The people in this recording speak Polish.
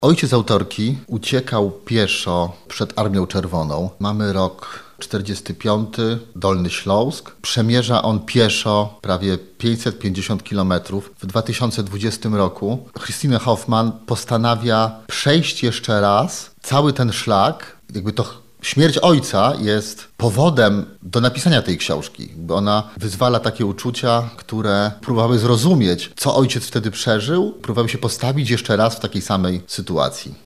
Ojciec autorki uciekał pieszo przed Armią Czerwoną. Mamy rok 45, Dolny Śląsk. Przemierza on pieszo prawie 550 km. W 2020 roku Christine Hoffmann postanawia przejść jeszcze raz cały ten szlak. Śmierć ojca jest powodem do napisania tej książki, bo ona wyzwala takie uczucia, które próbowały zrozumieć, co ojciec wtedy przeżył, próbowały się postawić jeszcze raz w takiej samej sytuacji.